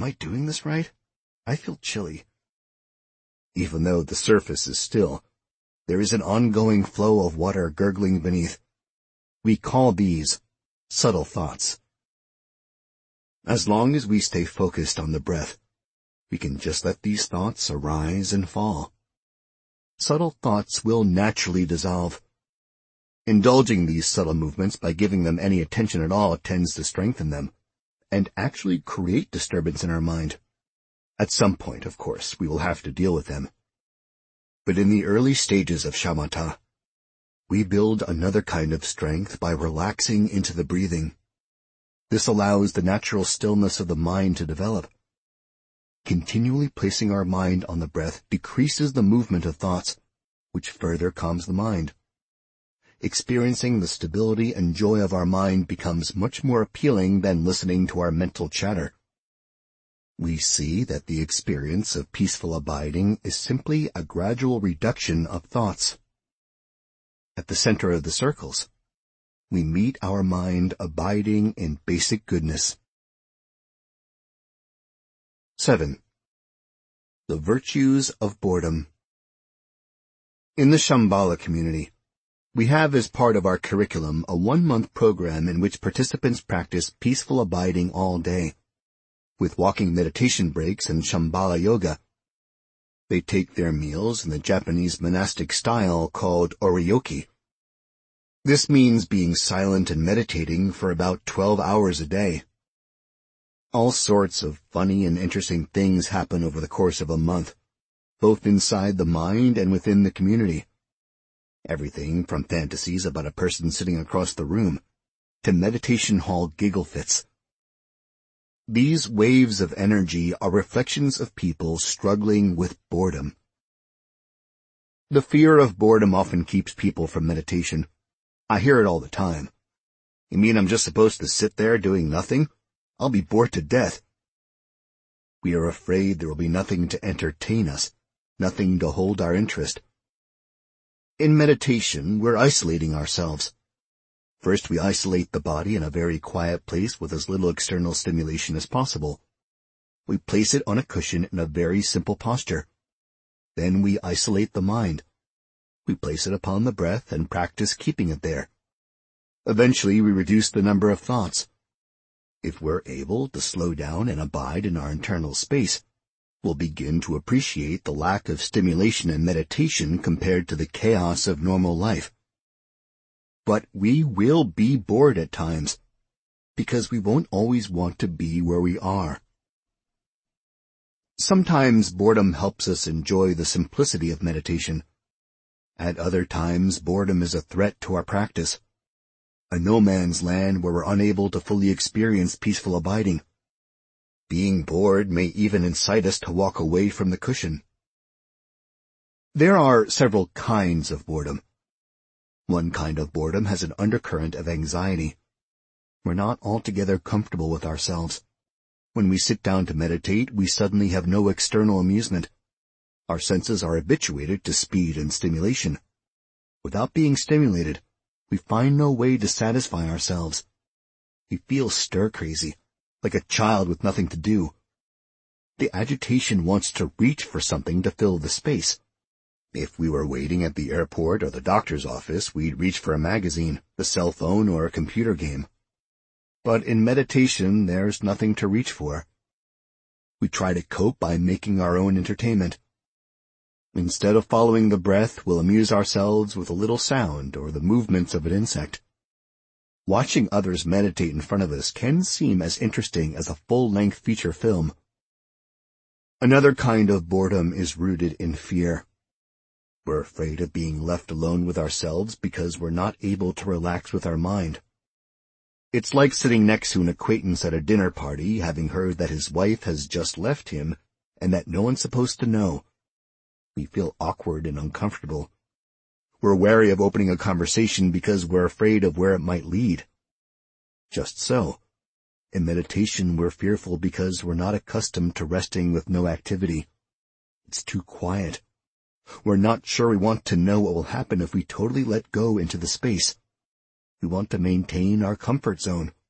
Am I doing this right? I feel chilly. Even though the surface is still, there is an ongoing flow of water gurgling beneath. We call these subtle thoughts. As long as we stay focused on the breath, we can just let these thoughts arise and fall. Subtle thoughts will naturally dissolve. Indulging these subtle movements by giving them any attention at all tends to strengthen them, and actually create disturbance in our mind. At some point, of course, we will have to deal with them. But in the early stages of shamatha, we build another kind of strength by relaxing into the breathing. This allows the natural stillness of the mind to develop. Continually placing our mind on the breath decreases the movement of thoughts, which further calms the mind. Experiencing the stability and joy of our mind becomes much more appealing than listening to our mental chatter. We see that the experience of peaceful abiding is simply a gradual reduction of thoughts. At the center of the circles, we meet our mind abiding in basic goodness. 7. The virtues of boredom. In the Shambhala community, we have as part of our curriculum a 1-month program in which participants practice peaceful abiding all day, with walking meditation breaks and Shambhala yoga. They take their meals in the Japanese monastic style called oryoki. This means being silent and meditating for about 12 hours a day. All sorts of funny and interesting things happen over the course of a month, both inside the mind and within the community. Everything from fantasies about a person sitting across the room to meditation hall giggle fits. These waves of energy are reflections of people struggling with boredom. The fear of boredom often keeps people from meditation. I hear it all the time. You mean I'm just supposed to sit there doing nothing? I'll be bored to death. We are afraid there will be nothing to entertain us, nothing to hold our interest. In meditation, we're isolating ourselves. First, we isolate the body in a very quiet place with as little external stimulation as possible. We place it on a cushion in a very simple posture. Then we isolate the mind. We place it upon the breath and practice keeping it there. Eventually, we reduce the number of thoughts. If we're able to slow down and abide in our internal space, we'll begin to appreciate the lack of stimulation and meditation compared to the chaos of normal life. But we will be bored at times, because we won't always want to be where we are. Sometimes boredom helps us enjoy the simplicity of meditation. At other times, boredom is a threat to our practice, a no-man's land where we're unable to fully experience peaceful abiding. Being bored may even incite us to walk away from the cushion. There are several kinds of boredom. One kind of boredom has an undercurrent of anxiety. We're not altogether comfortable with ourselves. When we sit down to meditate, we suddenly have no external amusement. Our senses are habituated to speed and stimulation. Without being stimulated, we find no way to satisfy ourselves. We feel stir-crazy, like a child with nothing to do. The agitation wants to reach for something to fill the space. If we were waiting at the airport or the doctor's office, we'd reach for a magazine, the cell phone, or a computer game. But in meditation, there's nothing to reach for. We try to cope by making our own entertainment. Instead of following the breath, we'll amuse ourselves with a little sound or the movements of an insect. Watching others meditate in front of us can seem as interesting as a full-length feature film. Another kind of boredom is rooted in fear. We're afraid of being left alone with ourselves because we're not able to relax with our mind. It's like sitting next to an acquaintance at a dinner party, having heard that his wife has just left him and that no one's supposed to know. We feel awkward and uncomfortable. We're wary of opening a conversation because we're afraid of where it might lead. Just so, in meditation we're fearful because we're not accustomed to resting with no activity. It's too quiet. We're not sure we want to know what will happen if we totally let go into the space. We want to maintain our comfort zone.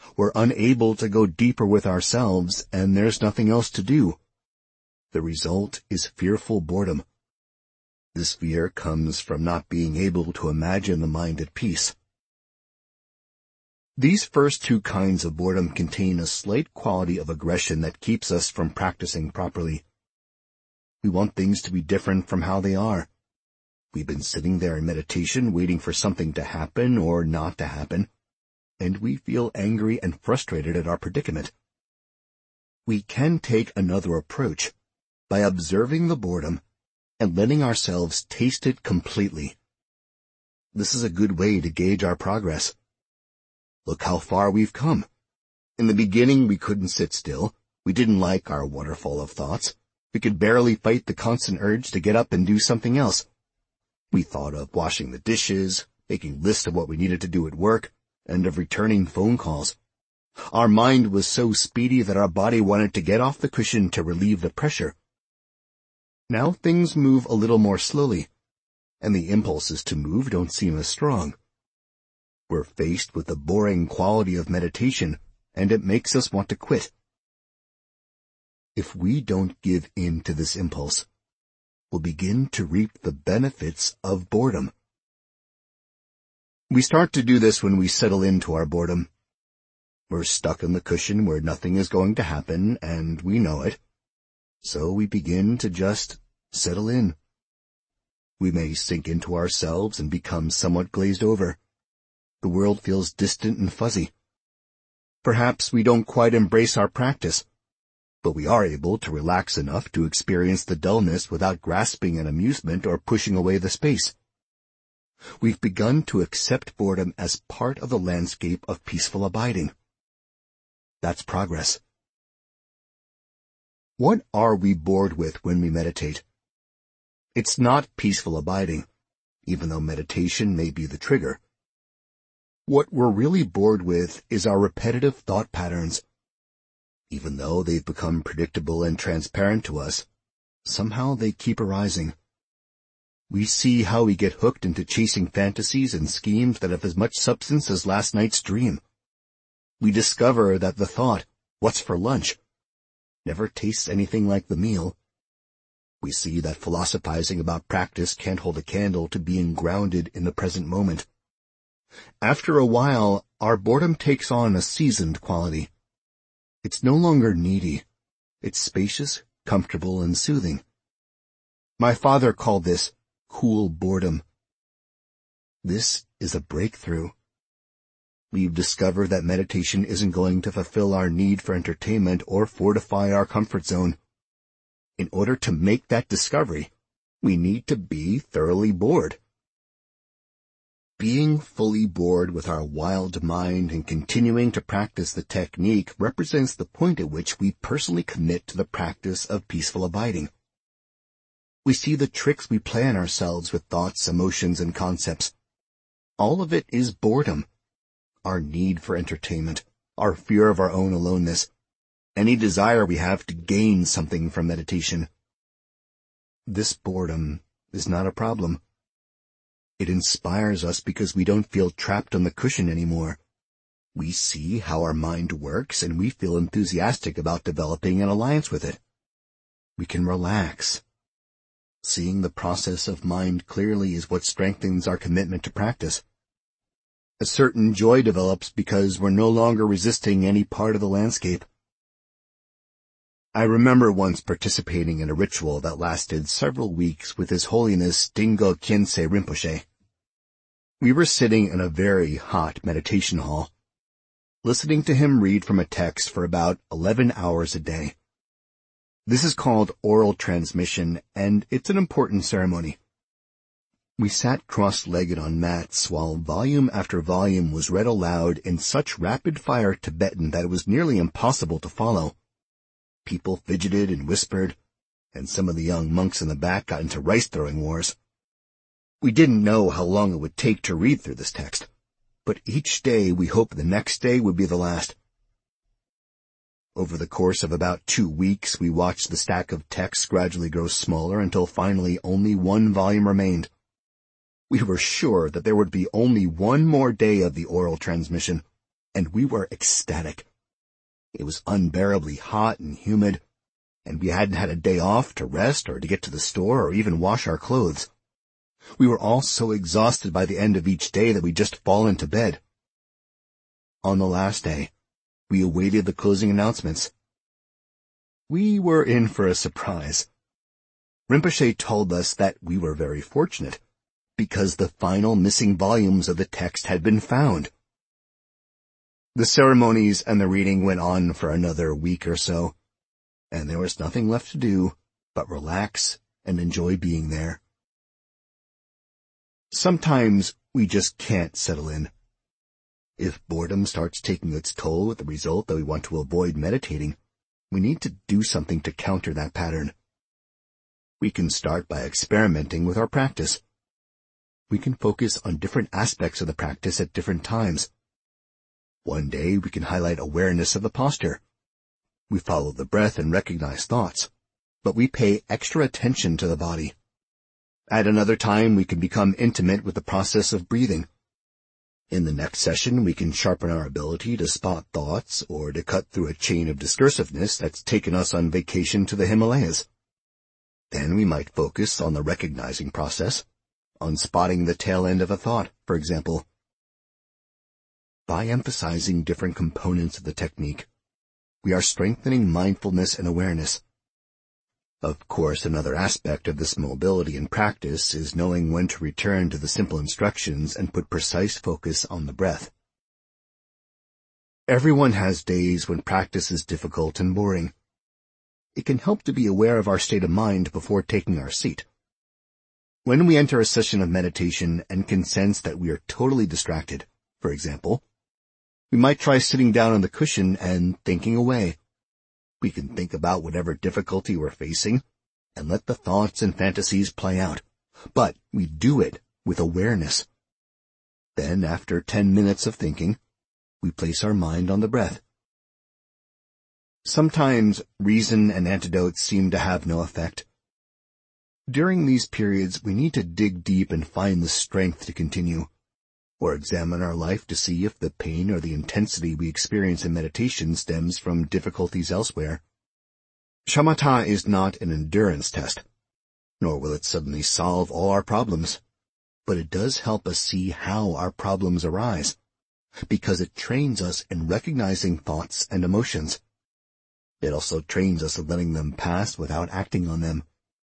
We're unable to go deeper with ourselves, and there's nothing else to do. The result is fearful boredom. This fear comes from not being able to imagine the mind at peace. These first two kinds of boredom contain a slight quality of aggression that keeps us from practicing properly. We want things to be different from how they are. We've been sitting there in meditation waiting for something to happen or not to happen, and we feel angry and frustrated at our predicament. We can take another approach by observing the boredom and letting ourselves taste it completely. This is a good way to gauge our progress. Look how far we've come. In the beginning, we couldn't sit still. We didn't like our waterfall of thoughts. We could barely fight the constant urge to get up and do something else. We thought of washing the dishes, making lists of what we needed to do at work, and of returning phone calls. Our mind was so speedy that our body wanted to get off the cushion to relieve the pressure. Now things move a little more slowly, and the impulses to move don't seem as strong. We're faced with the boring quality of meditation, and it makes us want to quit. If we don't give in to this impulse, we'll begin to reap the benefits of boredom. We start to do this when we settle into our boredom. We're stuck on the cushion where nothing is going to happen, and we know it. So we begin to just settle in. We may sink into ourselves and become somewhat glazed over. The world feels distant and fuzzy. Perhaps we don't quite embrace our practice, but we are able to relax enough to experience the dullness without grasping an amusement or pushing away the space. We've begun to accept boredom as part of the landscape of peaceful abiding. That's progress. What are we bored with when we meditate? It's not peaceful abiding, even though meditation may be the trigger. What we're really bored with is our repetitive thought patterns. Even though they've become predictable and transparent to us, somehow they keep arising. We see how we get hooked into chasing fantasies and schemes that have as much substance as last night's dream. We discover that the thought, "What's for lunch?" never tastes anything like the meal. We see that philosophizing about practice can't hold a candle to being grounded in the present moment. After a while, our boredom takes on a seasoned quality. It's no longer needy. It's spacious, comfortable, and soothing. My father called this cool boredom. This is a breakthrough. We've discovered that meditation isn't going to fulfill our need for entertainment or fortify our comfort zone. In order to make that discovery, we need to be thoroughly bored. Being fully bored with our wild mind and continuing to practice the technique represents the point at which we personally commit to the practice of peaceful abiding. We see the tricks we play on ourselves with thoughts, emotions, and concepts. All of it is boredom. Our need for entertainment, our fear of our own aloneness, any desire we have to gain something from meditation. This boredom is not a problem. It inspires us because we don't feel trapped on the cushion anymore. We see how our mind works, and we feel enthusiastic about developing an alliance with it. We can relax. Seeing the process of mind clearly is what strengthens our commitment to practice. A certain joy develops because we're no longer resisting any part of the landscape. I remember once participating in a ritual that lasted several weeks with His Holiness Dingo Khyentse Rinpoche. We were sitting in a very hot meditation hall, listening to him read from a text for about 11 hours a day. This is called oral transmission, and it's an important ceremony. We sat cross-legged on mats while volume after volume was read aloud in such rapid-fire Tibetan that it was nearly impossible to follow. People fidgeted and whispered, and some of the young monks in the back got into rice-throwing wars. We didn't know how long it would take to read through this text, but each day we hoped the next day would be the last. Over the course of about 2 weeks, we watched the stack of texts gradually grow smaller until finally only one volume remained. We were sure that there would be only one more day of the oral transmission. and we were ecstatic. It was unbearably hot and humid, and we hadn't had a day off to rest or to get to the store or even wash our clothes. We were all so exhausted by the end of each day that we'd just fall into bed. On the last day, we awaited the closing announcements. We were in for a surprise. Rinpoche told us that we were very fortunate, because the final missing volumes of the text had been found. The ceremonies and the reading went on for another week or so, and there was nothing left to do but relax and enjoy being there. Sometimes we just can't settle in. If boredom starts taking its toll with the result that we want to avoid meditating, we need to do something to counter that pattern. We can start by experimenting with our practice. We can focus on different aspects of the practice at different times. One day we can highlight awareness of the posture. We follow the breath and recognize thoughts, but we pay extra attention to the body. At another time we can become intimate with the process of breathing. In the next session we can sharpen our ability to spot thoughts or to cut through a chain of discursiveness that's taken us on vacation to the Himalayas. Then we might focus on the recognizing process, on spotting the tail end of a thought, for example. By emphasizing different components of the technique, we are strengthening mindfulness and awareness. Of course, another aspect of this mobility in practice is knowing when to return to the simple instructions and put precise focus on the breath. Everyone has days when practice is difficult and boring. It can help to be aware of our state of mind before taking our seat. When we enter a session of meditation and can sense that we are totally distracted, for example, we might try sitting down on the cushion and thinking away. We can think about whatever difficulty we're facing and let the thoughts and fantasies play out, but we do it with awareness. Then, after 10 minutes of thinking, we place our mind on the breath. Sometimes reason and antidotes seem to have no effect. During these periods, we need to dig deep and find the strength to continue, or examine our life to see if the pain or the intensity we experience in meditation stems from difficulties elsewhere. Shamatha is not an endurance test, nor will it suddenly solve all our problems, but it does help us see how our problems arise, because it trains us in recognizing thoughts and emotions. It also trains us in letting them pass without acting on them.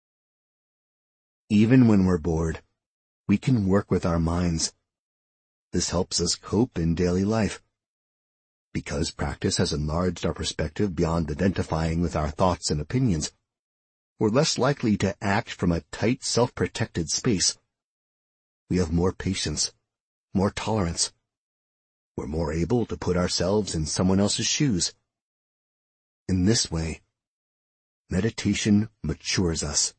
Even when we're bored, we can work with our minds. This helps us cope in daily life. Because practice has enlarged our perspective beyond identifying with our thoughts and opinions, we're less likely to act from a tight, self-protected space. We have more patience, more tolerance. We're more able to put ourselves in someone else's shoes. In this way, meditation matures us.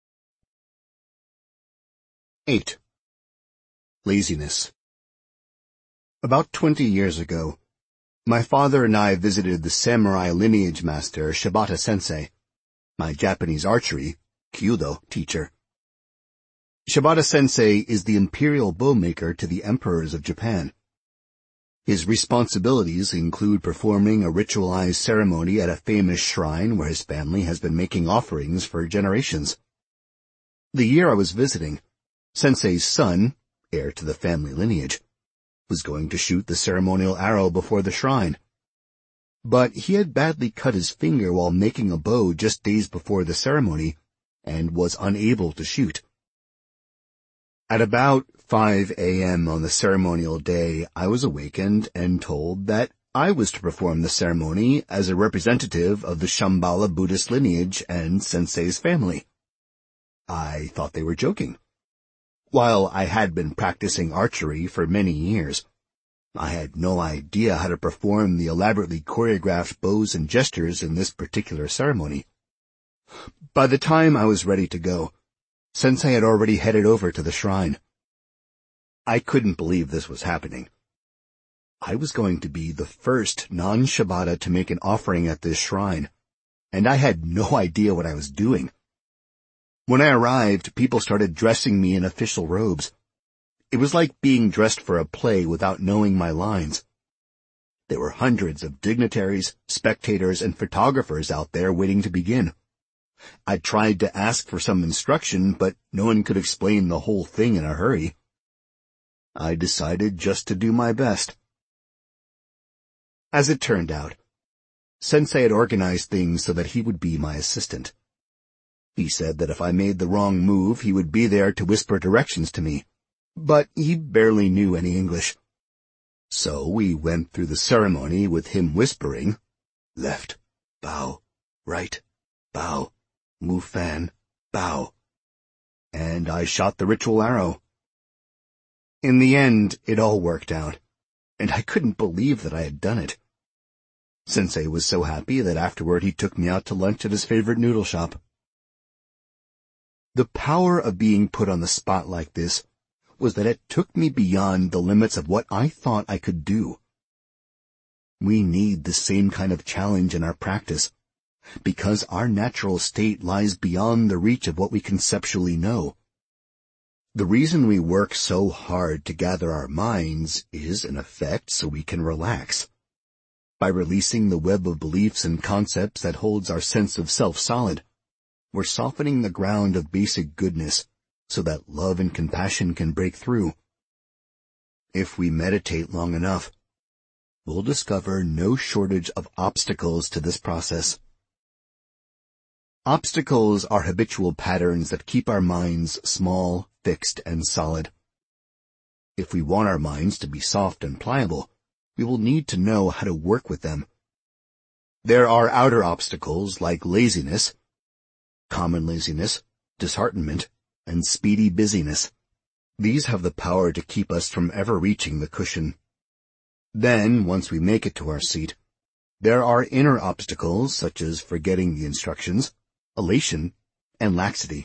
8. Laziness. About 20 years ago, my father and I visited the samurai lineage master Shibata Sensei, my Japanese archery, Kyudo, teacher. Shibata Sensei is the imperial bowmaker to the emperors of Japan. His responsibilities include performing a ritualized ceremony at a famous shrine where his family has been making offerings for generations. The year I was visiting, Sensei's son, heir to the family lineage, was going to shoot the ceremonial arrow before the shrine. But he had badly cut his finger while making a bow just days before the ceremony, and was unable to shoot. At about 5 a.m. on the ceremonial day, I was awakened and told that I was to perform the ceremony as a representative of the Shambhala Buddhist lineage and Sensei's family. I thought they were joking. While I had been practicing archery for many years, I had no idea how to perform the elaborately choreographed bows and gestures in this particular ceremony. By the time I was ready to go, Sensei had already headed over to the shrine. I couldn't believe this was happening. I was going to be the first non-Shibata to make an offering at this shrine, and I had no idea what I was doing. When I arrived, people started dressing me in official robes. It was like being dressed for a play without knowing my lines. There were hundreds of dignitaries, spectators, and photographers out there waiting to begin. I tried to ask for some instruction, but no one could explain the whole thing in a hurry. I decided just to do my best. As it turned out, Sensei had organized things so that he would be my assistant. He said that if I made the wrong move, he would be there to whisper directions to me, but he barely knew any English. So we went through the ceremony with him whispering, left, bow, right, bow, move fan, bow. And I shot the ritual arrow. In the end, it all worked out, and I couldn't believe that I had done it. Sensei was so happy that afterward he took me out to lunch at his favorite noodle shop. The power of being put on the spot like this was that it took me beyond the limits of what I thought I could do. We need the same kind of challenge in our practice, because our natural state lies beyond the reach of what we conceptually know. The reason we work so hard to gather our minds is, in effect, so we can relax. By releasing the web of beliefs and concepts that holds our sense of self solid, we're softening the ground of basic goodness so that love and compassion can break through. If we meditate long enough, we'll discover no shortage of obstacles to this process. Obstacles are habitual patterns that keep our minds small, fixed, and solid. If we want our minds to be soft and pliable, we will need to know how to work with them. There are outer obstacles like laziness, common laziness, disheartenment, and speedy busyness. These have the power to keep us from ever reaching the cushion. Then, once we make it to our seat, there are inner obstacles such as forgetting the instructions, elation, and laxity.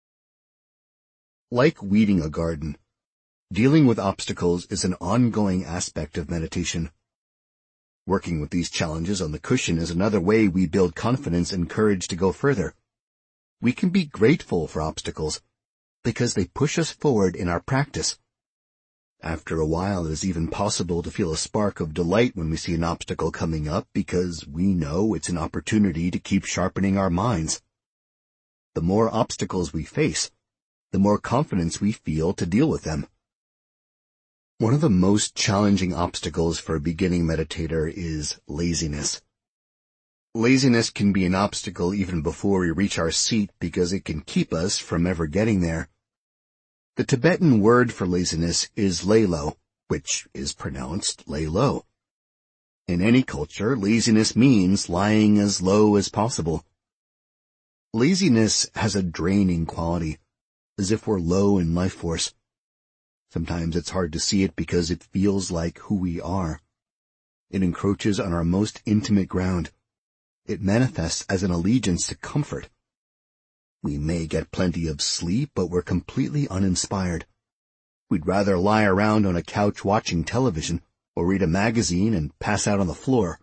Like weeding a garden, dealing with obstacles is an ongoing aspect of meditation. Working with these challenges on the cushion is another way we build confidence and courage to go further. We can be grateful for obstacles because they push us forward in our practice. After a while, it is even possible to feel a spark of delight when we see an obstacle coming up because we know it's an opportunity to keep sharpening our minds. The more obstacles we face, the more confidence we feel to deal with them. One of the most challenging obstacles for a beginning meditator is laziness. Laziness can be an obstacle even before we reach our seat because it can keep us from ever getting there. The Tibetan word for laziness is lelo, which is pronounced lay low. In any culture, laziness means lying as low as possible. Laziness has a draining quality, as if we're low in life force. Sometimes it's hard to see it because it feels like who we are. It encroaches on our most intimate ground. It manifests as an allegiance to comfort. We may get plenty of sleep, but we're completely uninspired. We'd rather lie around on a couch watching television or read a magazine and pass out on the floor.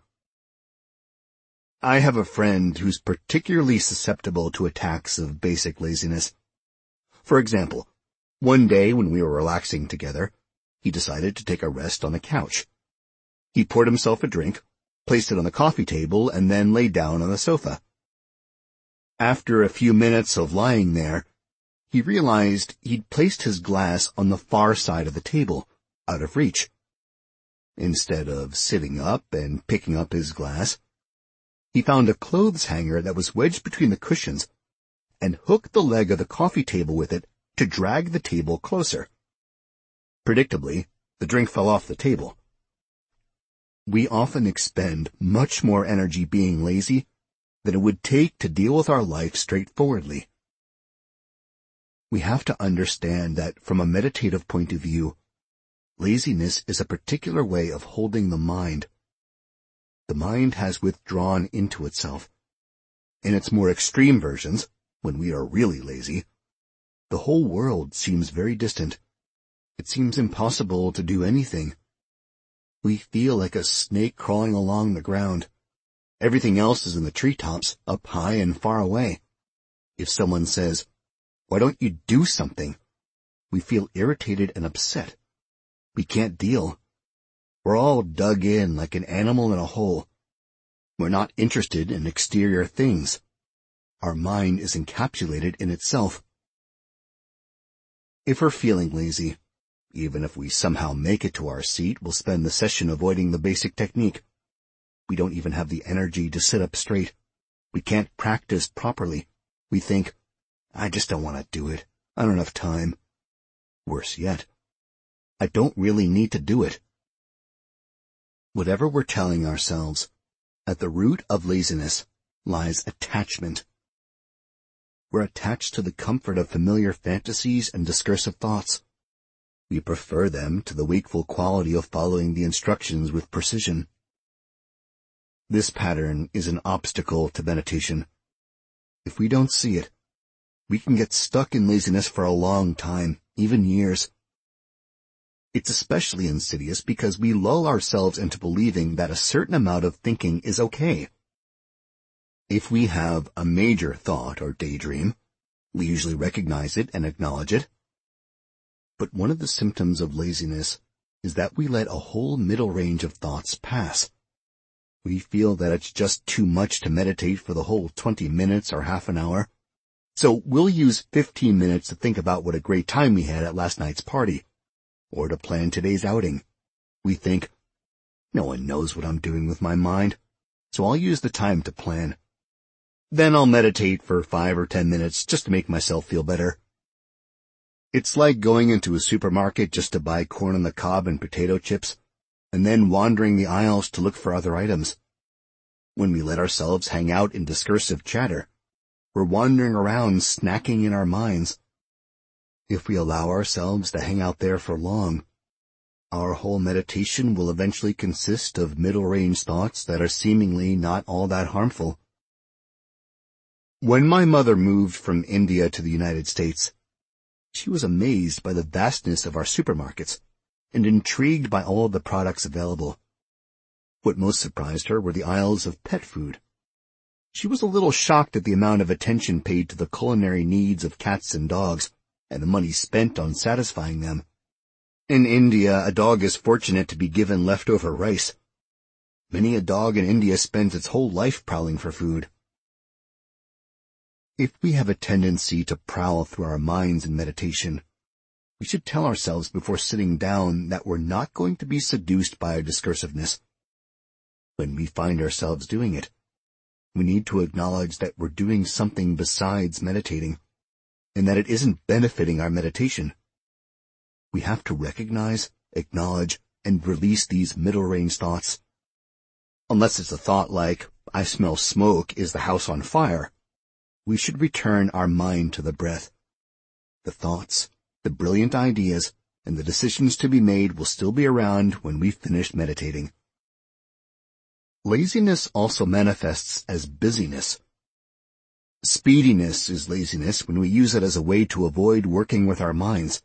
I have a friend who's particularly susceptible to attacks of basic laziness. For example, one day when we were relaxing together, he decided to take a rest on the couch. He poured himself a drink, placed it on the coffee table, and then lay down on the sofa. After a few minutes of lying there, he realized he'd placed his glass on the far side of the table, out of reach. Instead of sitting up and picking up his glass, he found a clothes hanger that was wedged between the cushions and hooked the leg of the coffee table with it to drag the table closer. Predictably, the drink fell off the table. We often expend much more energy being lazy than it would take to deal with our life straightforwardly. We have to understand that from a meditative point of view, laziness is a particular way of holding the mind. The mind has withdrawn into itself. In its more extreme versions, when we are really lazy, the whole world seems very distant. It seems impossible to do anything. We feel like a snake crawling along the ground. Everything else is in the treetops, up high and far away. If someone says, "Why don't you do something?" we feel irritated and upset. We can't deal. We're all dug in like an animal in a hole. We're not interested in exterior things. Our mind is encapsulated in itself. If we're feeling lazy, even if we somehow make it to our seat, we'll spend the session avoiding the basic technique. We don't even have the energy to sit up straight. We can't practice properly. We think, I just don't want to do it. I don't have time. Worse yet, I don't really need to do it. Whatever we're telling ourselves, at the root of laziness lies attachment. We're attached to the comfort of familiar fantasies and discursive thoughts. We prefer them to the wakeful quality of following the instructions with precision. This pattern is an obstacle to meditation. If we don't see it, we can get stuck in laziness for a long time, even years. It's especially insidious because we lull ourselves into believing that a certain amount of thinking is okay. If we have a major thought or daydream, we usually recognize it and acknowledge it. But one of the symptoms of laziness is that we let a whole middle range of thoughts pass. We feel that it's just too much to meditate for the whole 20 minutes or half an hour. So we'll use 15 minutes to think about what a great time we had at last night's party, or to plan today's outing. We think, no one knows what I'm doing with my mind, so I'll use the time to plan. Then I'll meditate for 5 or 10 minutes just to make myself feel better. It's like going into a supermarket just to buy corn on the cob and potato chips, and then wandering the aisles to look for other items. When we let ourselves hang out in discursive chatter, we're wandering around snacking in our minds. If we allow ourselves to hang out there for long, our whole meditation will eventually consist of middle-range thoughts that are seemingly not all that harmful. When my mother moved from India to the United States, she was amazed by the vastness of our supermarkets and intrigued by all the products available. What most surprised her were the aisles of pet food. She was a little shocked at the amount of attention paid to the culinary needs of cats and dogs, and the money spent on satisfying them. In India, a dog is fortunate to be given leftover rice. Many a dog in India spends its whole life prowling for food. If we have a tendency to prowl through our minds in meditation, we should tell ourselves before sitting down that we're not going to be seduced by our discursiveness. When we find ourselves doing it, we need to acknowledge that we're doing something besides meditating, and that it isn't benefiting our meditation. We have to recognize, acknowledge, and release these middle-range thoughts. Unless it's a thought like, I smell smoke, is the house on fire? We should return our mind to the breath. The thoughts, the brilliant ideas, and the decisions to be made will still be around when we've finished meditating. Laziness also manifests as busyness. Speediness is laziness when we use it as a way to avoid working with our minds.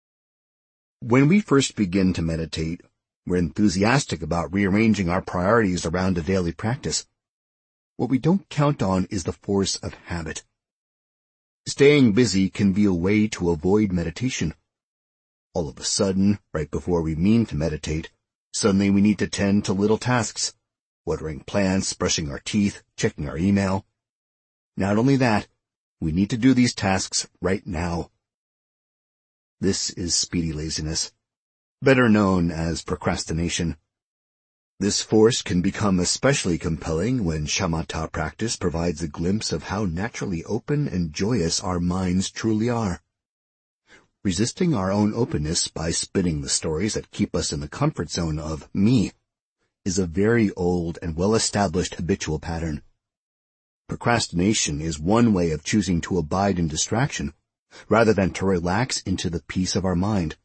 When we first begin to meditate, we're enthusiastic about rearranging our priorities around a daily practice. What we don't count on is the force of habit. Staying busy can be a way to avoid meditation. All of a sudden, right before we mean to meditate, suddenly we need to tend to little tasks, watering plants, brushing our teeth, checking our email. Not only that, we need to do these tasks right now. This is speedy laziness, better known as procrastination. This force can become especially compelling when shamatha practice provides a glimpse of how naturally open and joyous our minds truly are. Resisting our own openness by spinning the stories that keep us in the comfort zone of me is a very old and well-established habitual pattern. Procrastination is one way of choosing to abide in distraction, rather than to relax into the peace of our mind.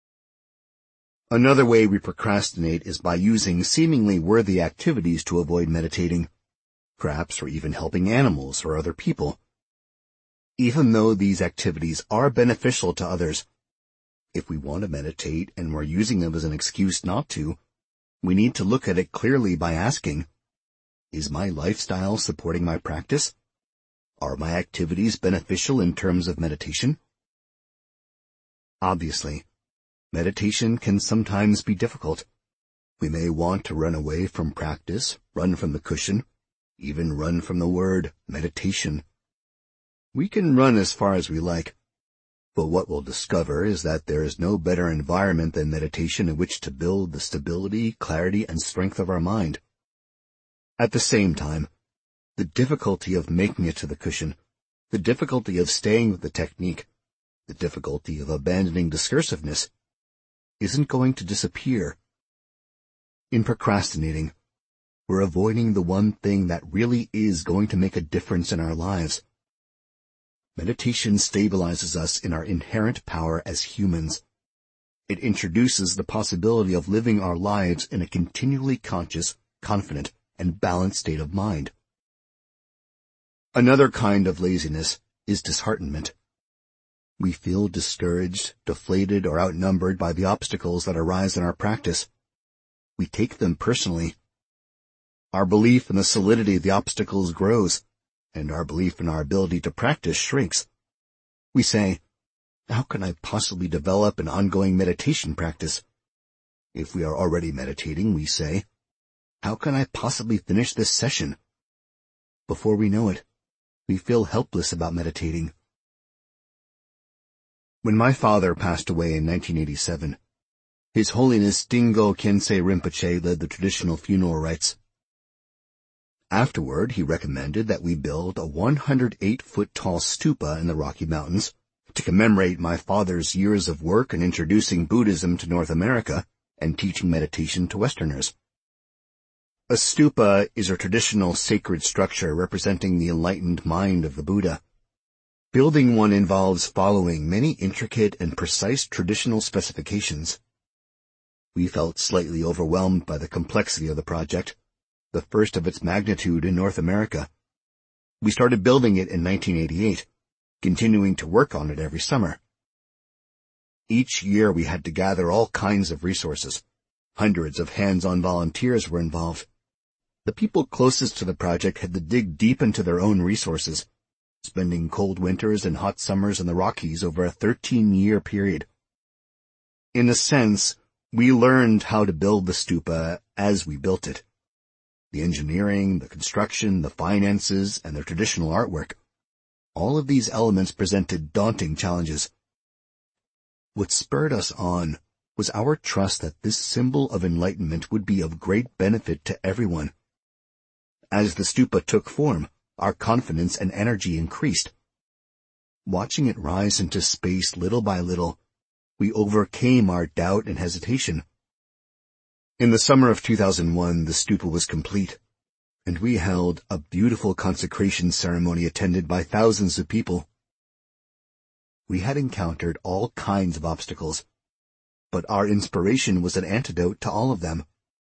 Another way we procrastinate is by using seemingly worthy activities to avoid meditating, perhaps or even helping animals or other people. Even though these activities are beneficial to others, if we want to meditate and we're using them as an excuse not to, we need to look at it clearly by asking, is my lifestyle supporting my practice? Are my activities beneficial in terms of meditation? Obviously, meditation can sometimes be difficult. We may want to run away from practice, run from the cushion, even run from the word meditation. We can run as far as we like, but what we'll discover is that there is no better environment than meditation in which to build the stability, clarity, and strength of our mind. At the same time, the difficulty of making it to the cushion, the difficulty of staying with the technique, the difficulty of abandoning discursiveness, isn't going to disappear. In procrastinating, we're avoiding the one thing that really is going to make a difference in our lives. Meditation stabilizes us in our inherent power as humans. It introduces the possibility of living our lives in a continually conscious, confident, and balanced state of mind. Another kind of laziness is disheartenment. We feel discouraged, deflated, or outnumbered by the obstacles that arise in our practice. We take them personally. Our belief in the solidity of the obstacles grows, and our belief in our ability to practice shrinks. We say, how can I possibly develop an ongoing meditation practice? If we are already meditating, we say, how can I possibly finish this session? Before we know it, we feel helpless about meditating. When my father passed away in 1987, His Holiness Dingo Khyentse Rinpoche led the traditional funeral rites. Afterward, he recommended that we build a 108-foot-tall stupa in the Rocky Mountains to commemorate my father's years of work in introducing Buddhism to North America and teaching meditation to Westerners. A stupa is a traditional sacred structure representing the enlightened mind of the Buddha. Building one involves following many intricate and precise traditional specifications. We felt slightly overwhelmed by the complexity of the project, the first of its magnitude in North America. We started building it in 1988, continuing to work on it every summer. Each year we had to gather all kinds of resources. Hundreds of hands-on volunteers were involved. The people closest to the project had to dig deep into their own resources, spending cold winters and hot summers in the Rockies over a 13-year period. In a sense, we learned how to build the stupa as we built it. The engineering, the construction, the finances, and the traditional artwork. All of these elements presented daunting challenges. What spurred us on was our trust that this symbol of enlightenment would be of great benefit to everyone. As the stupa took form, our confidence and energy increased. Watching it rise into space little by little, we overcame our doubt and hesitation. In the summer of 2001, the stupa was complete, and we held a beautiful consecration ceremony attended by thousands of people. We had encountered all kinds of obstacles, but our inspiration was an antidote to all of them.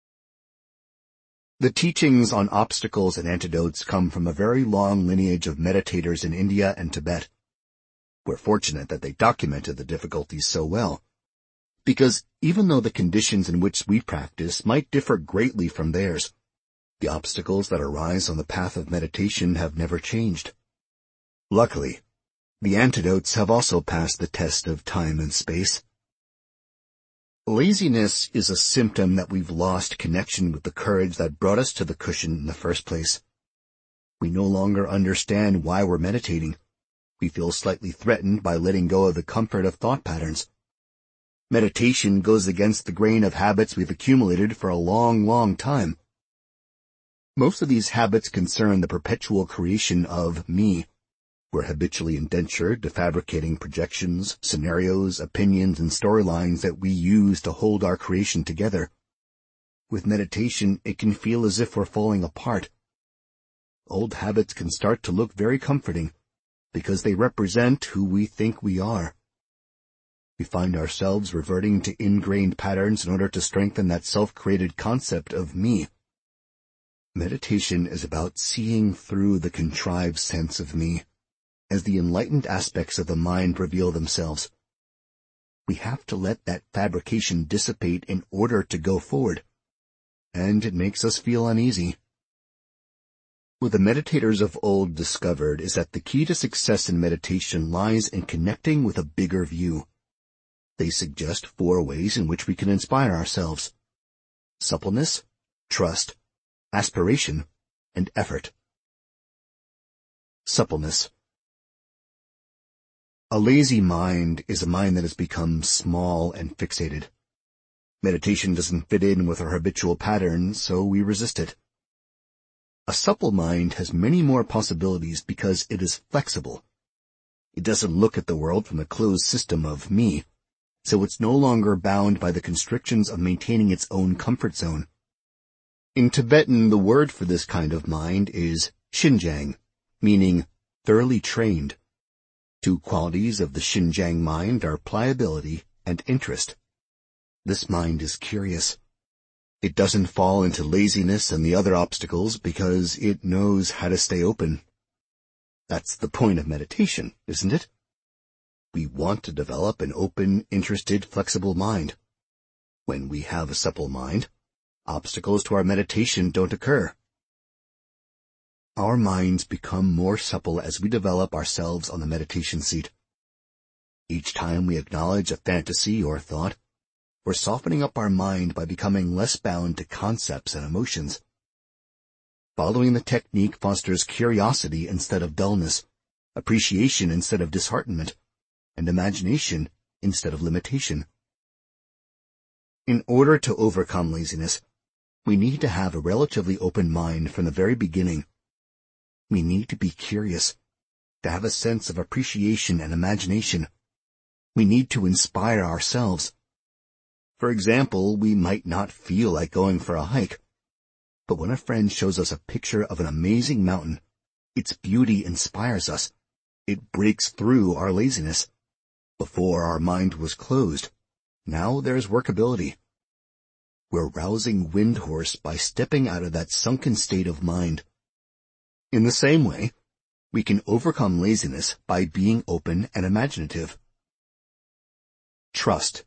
The teachings on obstacles and antidotes come from a very long lineage of meditators in India and Tibet. We're fortunate that they documented the difficulties so well, because even though the conditions in which we practice might differ greatly from theirs, the obstacles that arise on the path of meditation have never changed. Luckily, the antidotes have also passed the test of time and space. Laziness is a symptom that we've lost connection with the courage that brought us to the cushion in the first place. We no longer understand why we're meditating. We feel slightly threatened by letting go of the comfort of thought patterns. Meditation goes against the grain of habits we've accumulated for a long, long time. Most of these habits concern the perpetual creation of me. We're habitually indentured to fabricating projections, scenarios, opinions, and storylines that we use to hold our creation together. With meditation, it can feel as if we're falling apart. Old habits can start to look very comforting, because they represent who we think we are. We find ourselves reverting to ingrained patterns in order to strengthen that self-created concept of me. Meditation is about seeing through the contrived sense of me, as the enlightened aspects of the mind reveal themselves. We have to let that fabrication dissipate in order to go forward, and it makes us feel uneasy. What the meditators of old discovered is that the key to success in meditation lies in connecting with a bigger view. They suggest 4 ways in which we can inspire ourselves. suppleness, trust, aspiration, and effort. Suppleness. A lazy mind is a mind that has become small and fixated. Meditation doesn't fit in with our habitual patterns, so we resist it. A supple mind has many more possibilities because it is flexible. It doesn't look at the world from the closed system of me, so it's no longer bound by the constrictions of maintaining its own comfort zone. In Tibetan, the word for this kind of mind is Xinjiang, meaning thoroughly trained. Two qualities of the Xinjiang mind are pliability and interest. This mind is curious. It doesn't fall into laziness and the other obstacles because it knows how to stay open. That's the point of meditation, isn't it? We want to develop an open, interested, flexible mind. When we have a supple mind, obstacles to our meditation don't occur. Our minds become more supple as we develop ourselves on the meditation seat. Each time we acknowledge a fantasy or thought, we're softening up our mind by becoming less bound to concepts and emotions. Following the technique fosters curiosity instead of dullness, appreciation instead of disheartenment, and imagination instead of limitation. In order to overcome laziness, we need to have a relatively open mind from the very beginning. We need to be curious, to have a sense of appreciation and imagination. We need to inspire ourselves. For example, we might not feel like going for a hike, but when a friend shows us a picture of an amazing mountain, its beauty inspires us. It breaks through our laziness. Before our mind was closed. Now there's workability. We're rousing Windhorse by stepping out of that sunken state of mind. In the same way, we can overcome laziness by being open and imaginative. Trust.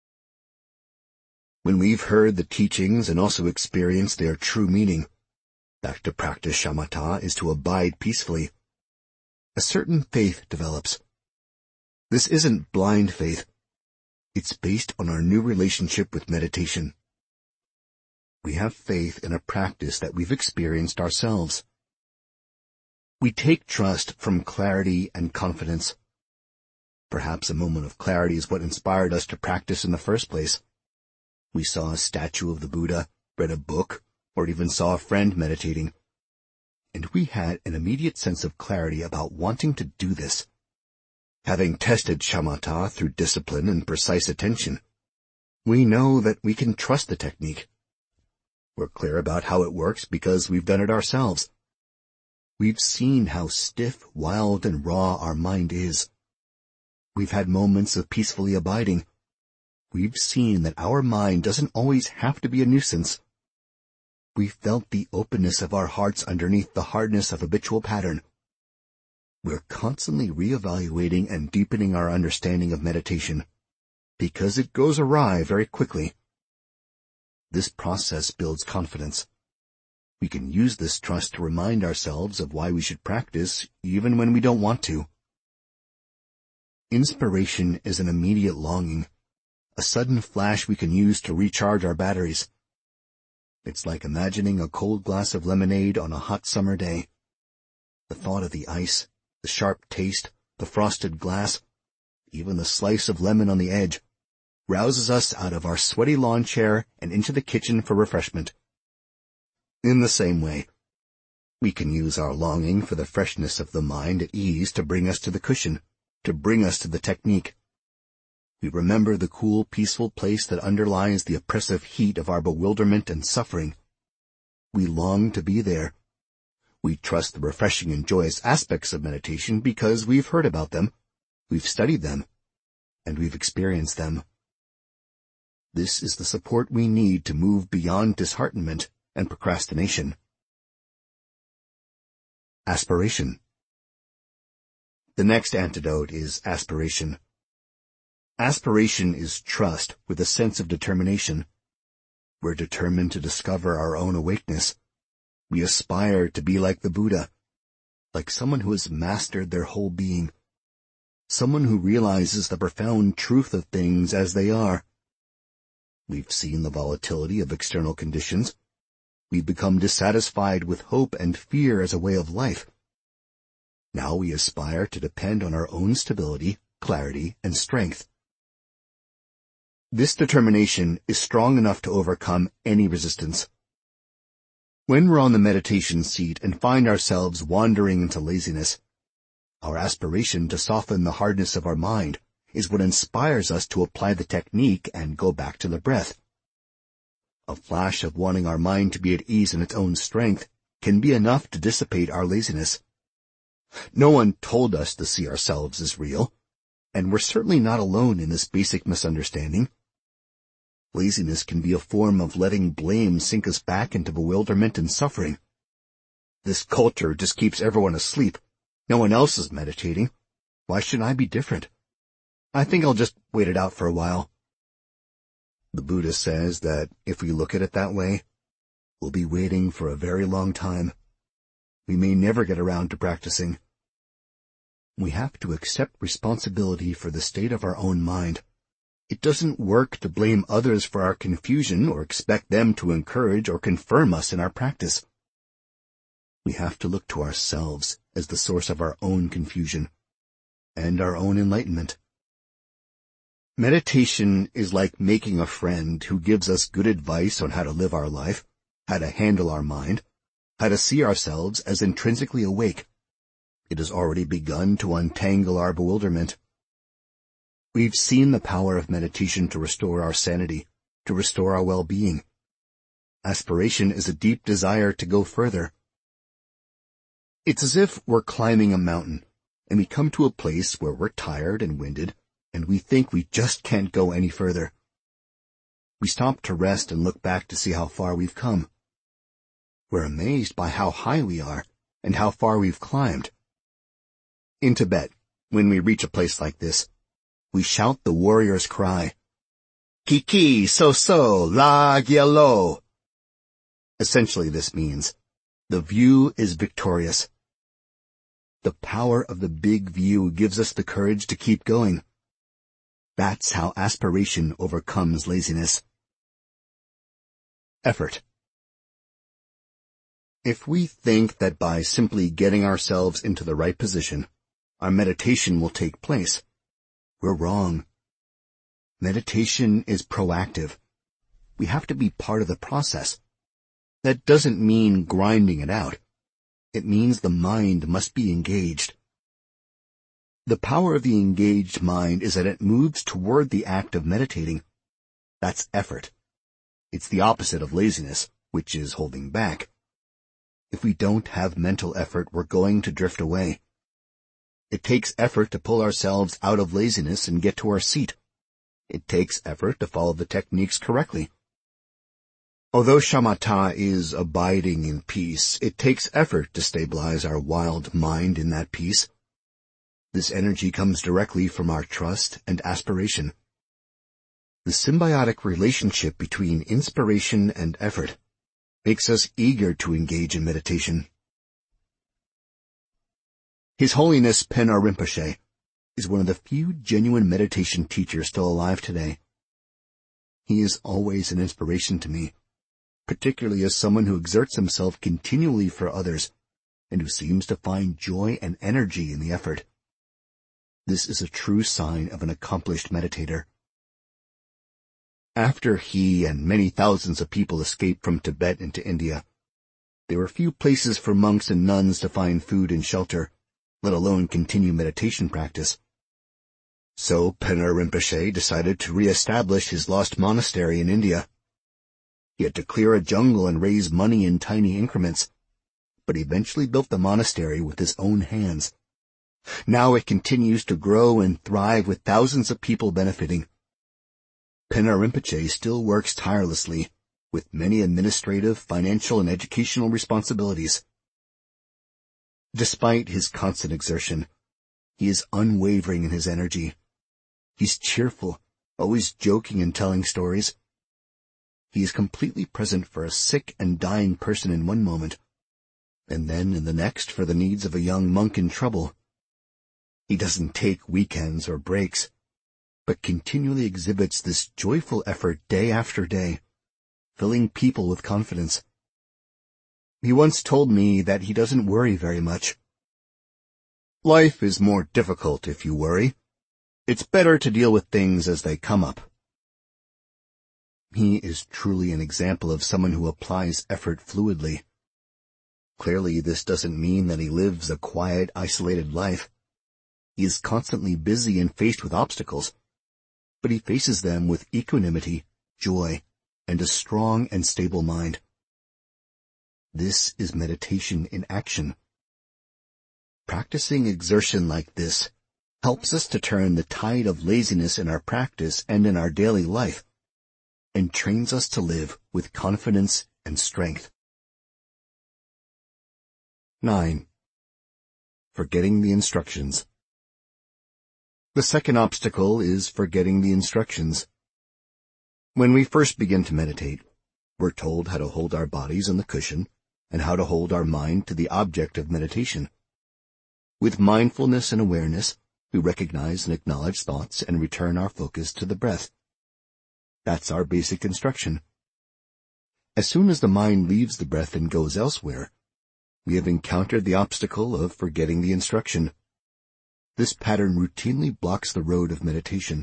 When we've heard the teachings and also experienced their true meaning, back to practice shamatha is to abide peacefully. A certain faith develops. This isn't blind faith. It's based on our new relationship with meditation. We have faith in a practice that we've experienced ourselves. We take trust from clarity and confidence. Perhaps a moment of clarity is what inspired us to practice in the first place. We saw a statue of the Buddha, read a book, or even saw a friend meditating. And we had an immediate sense of clarity about wanting to do this. Having tested shamatha through discipline and precise attention, we know that we can trust the technique. We're clear about how it works because we've done it ourselves. We've seen how stiff, wild, and raw our mind is. We've had moments of peacefully abiding. We've seen that our mind doesn't always have to be a nuisance. We've felt the openness of our hearts underneath the hardness of habitual pattern. We're constantly reevaluating and deepening our understanding of meditation, because it goes awry very quickly. This process builds confidence. We can use this trust to remind ourselves of why we should practice, even when we don't want to. Inspiration is an immediate longing, a sudden flash we can use to recharge our batteries. It's like imagining a cold glass of lemonade on a hot summer day. The thought of the ice, the sharp taste, the frosted glass, even the slice of lemon on the edge, rouses us out of our sweaty lawn chair and into the kitchen for refreshment. In the same way, we can use our longing for the freshness of the mind at ease to bring us to the cushion, to bring us to the technique. We remember the cool, peaceful place that underlies the oppressive heat of our bewilderment and suffering. We long to be there. We trust the refreshing and joyous aspects of meditation because we've heard about them, we've studied them, and we've experienced them. This is the support we need to move beyond disheartenment and procrastination. Aspiration. The next antidote is aspiration. Aspiration is trust with a sense of determination. We're determined to discover our own awakeness. We aspire to be like the Buddha, like someone who has mastered their whole being, someone who realizes the profound truth of things as they are. We've seen the volatility of external conditions. We've become dissatisfied with hope and fear as a way of life. Now we aspire to depend on our own stability, clarity, and strength. This determination is strong enough to overcome any resistance. When we're on the meditation seat and find ourselves wandering into laziness, our aspiration to soften the hardness of our mind is what inspires us to apply the technique and go back to the breath. A flash of wanting our mind to be at ease in its own strength can be enough to dissipate our laziness. No one told us to see ourselves as real, and we're certainly not alone in this basic misunderstanding. Laziness can be a form of letting blame sink us back into bewilderment and suffering. This culture just keeps everyone asleep. No one else is meditating. Why should I be different? I think I'll just wait it out for a while. The Buddha says that if we look at it that way, we'll be waiting for a very long time. We may never get around to practicing. We have to accept responsibility for the state of our own mind. It doesn't work to blame others for our confusion or expect them to encourage or confirm us in our practice. We have to look to ourselves as the source of our own confusion and our own enlightenment. Meditation is like making a friend who gives us good advice on how to live our life, how to handle our mind, how to see ourselves as intrinsically awake. It has already begun to untangle our bewilderment. We've seen the power of meditation to restore our sanity, to restore our well-being. Aspiration is a deep desire to go further. It's as if we're climbing a mountain, and we come to a place where we're tired and winded, and we think we just can't go any further. We stop to rest and look back to see how far we've come. We're amazed by how high we are, and how far we've climbed. In Tibet, when we reach a place like this, we shout the warrior's cry, Kiki so la gyalo. Essentially this means, the view is victorious. The power of the big view gives us the courage to keep going. That's how aspiration overcomes laziness. Effort. If we think that by simply getting ourselves into the right position, our meditation will take place, we're wrong. Meditation is proactive. We have to be part of the process. That doesn't mean grinding it out. It means the mind must be engaged. The power of the engaged mind is that it moves toward the act of meditating. That's effort. It's the opposite of laziness, which is holding back. If we don't have mental effort, we're going to drift away. It takes effort to pull ourselves out of laziness and get to our seat. It takes effort to follow the techniques correctly. Although shamatha is abiding in peace, it takes effort to stabilize our wild mind in that peace. This energy comes directly from our trust and aspiration. The symbiotic relationship between inspiration and effort makes us eager to engage in meditation. His Holiness Penna Rinpoche is one of the few genuine meditation teachers still alive today. He is always an inspiration to me, particularly as someone who exerts himself continually for others and who seems to find joy and energy in the effort. This is a true sign of an accomplished meditator. After he and many thousands of people escaped from Tibet into India, there were few places for monks and nuns to find food and shelter, let alone continue meditation practice. So Penna Rinpoche decided to re-establish his lost monastery in India. He had to clear a jungle and raise money in tiny increments, but he eventually built the monastery with his own hands. Now it continues to grow and thrive with thousands of people benefiting. Penna Rinpoche still works tirelessly, with many administrative, financial, and educational responsibilities. Despite his constant exertion, he is unwavering in his energy. He's cheerful, always joking and telling stories. He is completely present for a sick and dying person in one moment, and then in the next for the needs of a young monk in trouble. He doesn't take weekends or breaks, but continually exhibits this joyful effort day after day, filling people with confidence. He once told me that he doesn't worry very much. Life is more difficult if you worry. It's better to deal with things as they come up. He is truly an example of someone who applies effort fluidly. Clearly, this doesn't mean that he lives a quiet, isolated life. He is constantly busy and faced with obstacles, but he faces them with equanimity, joy, and a strong and stable mind. This is meditation in action. Practicing exertion like this helps us to turn the tide of laziness in our practice and in our daily life, and trains us to live with confidence and strength. 9. Forgetting the instructions. The second obstacle is forgetting the instructions. When we first begin to meditate, we're told how to hold our bodies on the cushion and how to hold our mind to the object of meditation. With mindfulness and awareness, we recognize and acknowledge thoughts and return our focus to the breath. That's our basic instruction. As soon as the mind leaves the breath and goes elsewhere, we have encountered the obstacle of forgetting the instruction. This pattern routinely blocks the road of meditation.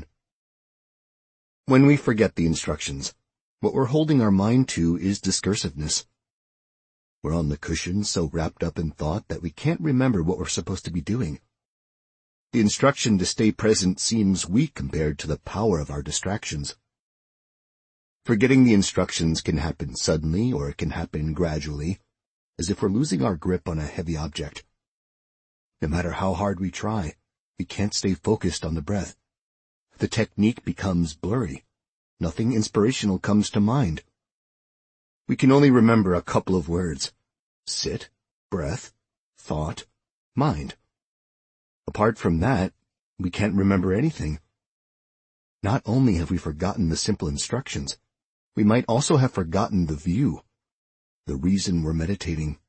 When we forget the instructions, what we're holding our mind to is discursiveness. We're on the cushion so wrapped up in thought that we can't remember what we're supposed to be doing. The instruction to stay present seems weak compared to the power of our distractions. Forgetting the instructions can happen suddenly or it can happen gradually, as if we're losing our grip on a heavy object. No matter how hard we try, we can't stay focused on the breath. The technique becomes blurry. Nothing inspirational comes to mind. We can only remember a couple of words: sit, breath, thought, mind. Apart from that, we can't remember anything. Not only have we forgotten the simple instructions, we might also have forgotten the view, the reason we're meditating.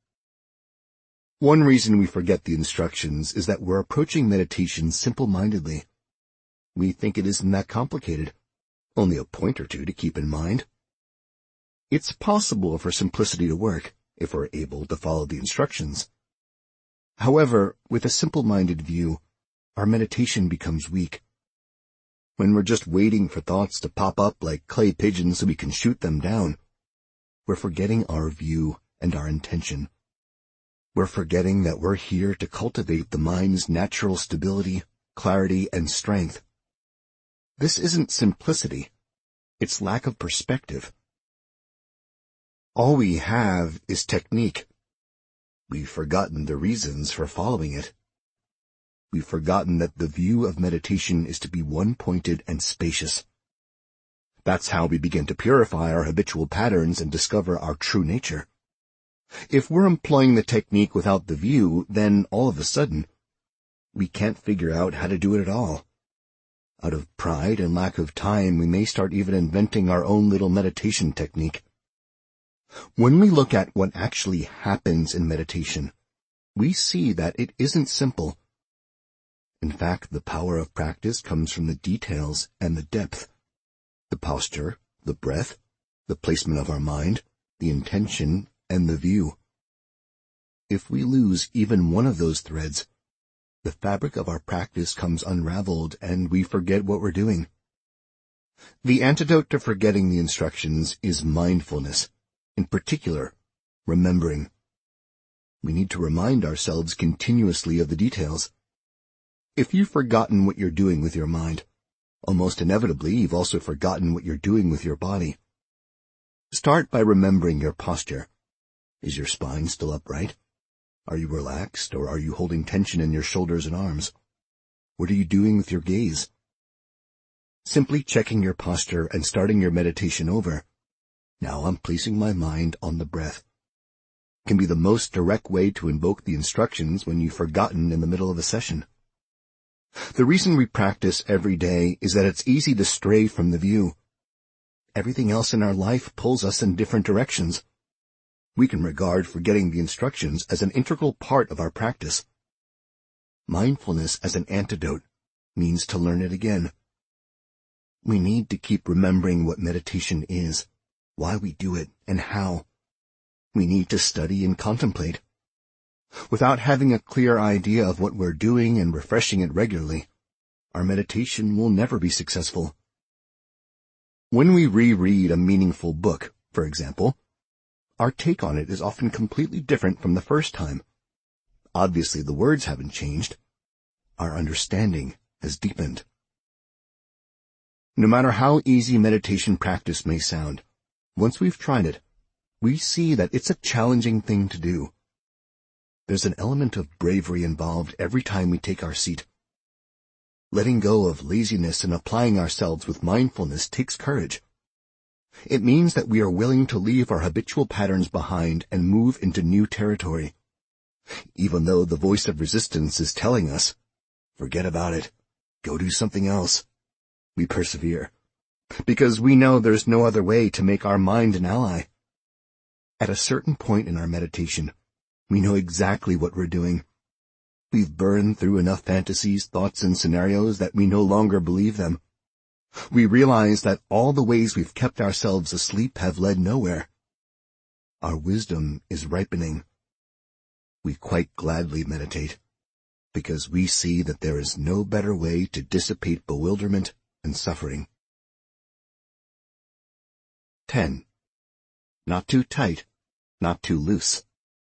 One reason we forget the instructions is that we're approaching meditation simple-mindedly. We think it isn't that complicated, only a point or two to keep in mind. It's possible for simplicity to work if we're able to follow the instructions. However, with a simple-minded view, our meditation becomes weak. When we're just waiting for thoughts to pop up like clay pigeons so we can shoot them down, we're forgetting our view and our intention. We're forgetting that we're here to cultivate the mind's natural stability, clarity, and strength. This isn't simplicity. It's lack of perspective. All we have is technique. We've forgotten the reasons for following it. We've forgotten that the view of meditation is to be one-pointed and spacious. That's how we begin to purify our habitual patterns and discover our true nature. If we're employing the technique without the view, then all of a sudden, we can't figure out how to do it at all. Out of pride and lack of time, we may start even inventing our own little meditation technique. When we look at what actually happens in meditation, we see that it isn't simple. In fact, the power of practice comes from the details and the depth. The posture, the breath, the placement of our mind, the intention, and the view. If we lose even one of those threads, the fabric of our practice comes unraveled and we forget what we're doing. The antidote to forgetting the instructions is mindfulness, in particular, remembering. We need to remind ourselves continuously of the details. If you've forgotten what you're doing with your mind, almost inevitably you've also forgotten what you're doing with your body. Start by remembering your posture. Is your spine still upright? Are you relaxed, or are you holding tension in your shoulders and arms? What are you doing with your gaze? Simply checking your posture and starting your meditation over. Now I'm placing my mind on the breath. Can be the most direct way to invoke the instructions when you've forgotten in the middle of a session. The reason we practice every day is that it's easy to stray from the view. Everything else in our life pulls us in different directions. We can regard forgetting the instructions as an integral part of our practice. Mindfulness as an antidote means to learn it again. We need to keep remembering what meditation is, why we do it, and how. We need to study and contemplate. Without having a clear idea of what we're doing and refreshing it regularly, our meditation will never be successful. When we reread a meaningful book, for example, our take on it is often completely different from the first time. Obviously, the words haven't changed. Our understanding has deepened. No matter how easy meditation practice may sound, once we've tried it, we see that it's a challenging thing to do. There's an element of bravery involved every time we take our seat. Letting go of laziness and applying ourselves with mindfulness takes courage. It means that we are willing to leave our habitual patterns behind and move into new territory. Even though the voice of resistance is telling us, forget about it, go do something else, we persevere, because we know there's no other way to make our mind an ally. At a certain point in our meditation, we know exactly what we're doing. We've burned through enough fantasies, thoughts, and scenarios that we no longer believe them. We realize that all the ways we've kept ourselves asleep have led nowhere. Our wisdom is ripening. We quite gladly meditate, because we see that there is no better way to dissipate bewilderment and suffering. 10. Not too tight, not too loose.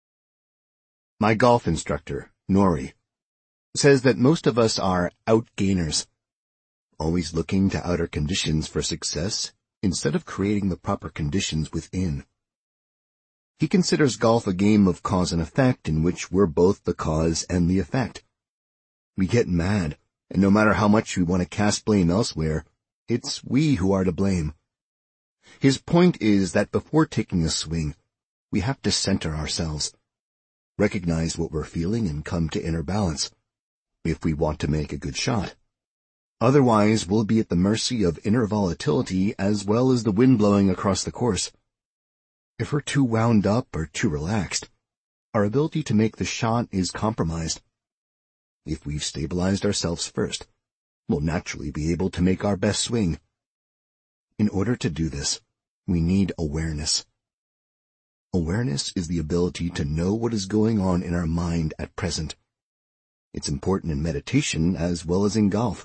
My golf instructor, Nori, says that most of us are outgainers, always looking to outer conditions for success instead of creating the proper conditions within. He considers golf a game of cause and effect in which we're both the cause and the effect. We get mad, and no matter how much we want to cast blame elsewhere, it's we who are to blame. His point is that before taking a swing, we have to center ourselves, recognize what we're feeling, and come to inner balance, if we want to make a good shot. Otherwise, we'll be at the mercy of inner volatility as well as the wind blowing across the course. If we're too wound up or too relaxed, our ability to make the shot is compromised. If we've stabilized ourselves first, we'll naturally be able to make our best swing. In order to do this, we need awareness. Awareness is the ability to know what is going on in our mind at present. It's important in meditation as well as in golf.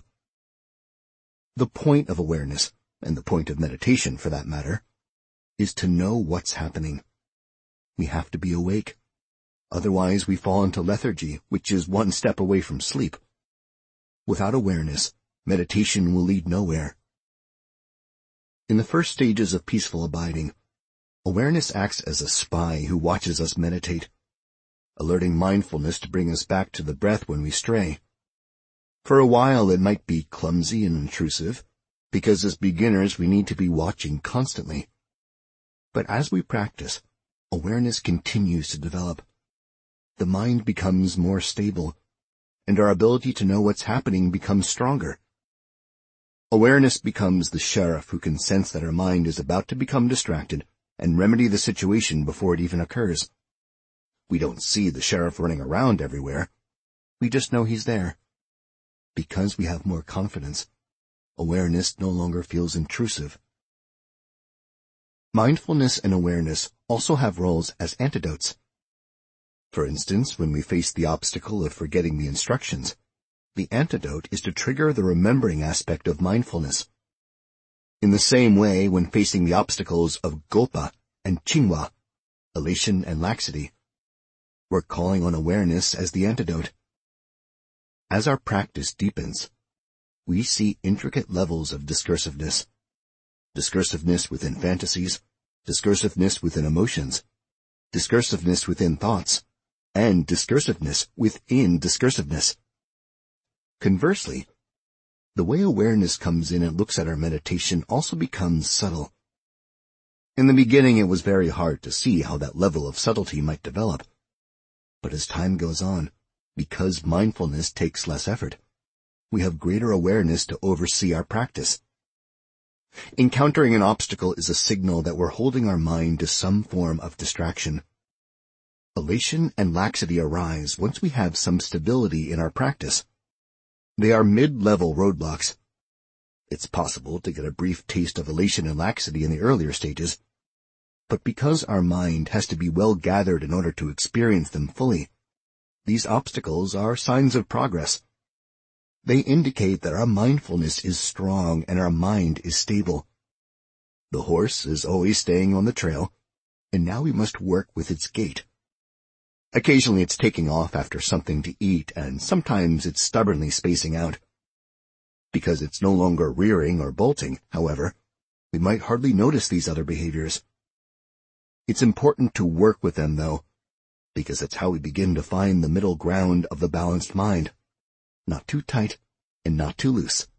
The point of awareness, and the point of meditation for that matter, is to know what's happening. We have to be awake. Otherwise we fall into lethargy, which is one step away from sleep. Without awareness, meditation will lead nowhere. In the first stages of peaceful abiding, awareness acts as a spy who watches us meditate, alerting mindfulness to bring us back to the breath when we stray. For a while it might be clumsy and intrusive, because as beginners we need to be watching constantly. But as we practice, awareness continues to develop. The mind becomes more stable, and our ability to know what's happening becomes stronger. Awareness becomes the sheriff who can sense that our mind is about to become distracted and remedy the situation before it even occurs. We don't see the sheriff running around everywhere. We just know he's there. Because we have more confidence, awareness no longer feels intrusive. Mindfulness and awareness also have roles as antidotes. For instance, when we face the obstacle of forgetting the instructions, the antidote is to trigger the remembering aspect of mindfulness. In the same way, when facing the obstacles of gopa and chingwa, elation and laxity, we're calling on awareness as the antidote. As our practice deepens, we see intricate levels of discursiveness. Discursiveness within fantasies, discursiveness within emotions, discursiveness within thoughts, and discursiveness within discursiveness. Conversely, the way awareness comes in and looks at our meditation also becomes subtle. In the beginning, it was very hard to see how that level of subtlety might develop. But as time goes on, because mindfulness takes less effort, we have greater awareness to oversee our practice. Encountering an obstacle is a signal that we're holding our mind to some form of distraction. Elation and laxity arise once we have some stability in our practice. They are mid-level roadblocks. It's possible to get a brief taste of elation and laxity in the earlier stages, but because our mind has to be well gathered in order to experience them fully, these obstacles are signs of progress. They indicate that our mindfulness is strong and our mind is stable. The horse is always staying on the trail, and now we must work with its gait. Occasionally it's taking off after something to eat, and sometimes it's stubbornly spacing out. Because it's no longer rearing or bolting, however, we might hardly notice these other behaviors. It's important to work with them, though, because it's how we begin to find the middle ground of the balanced mind. Not too tight and not too loose.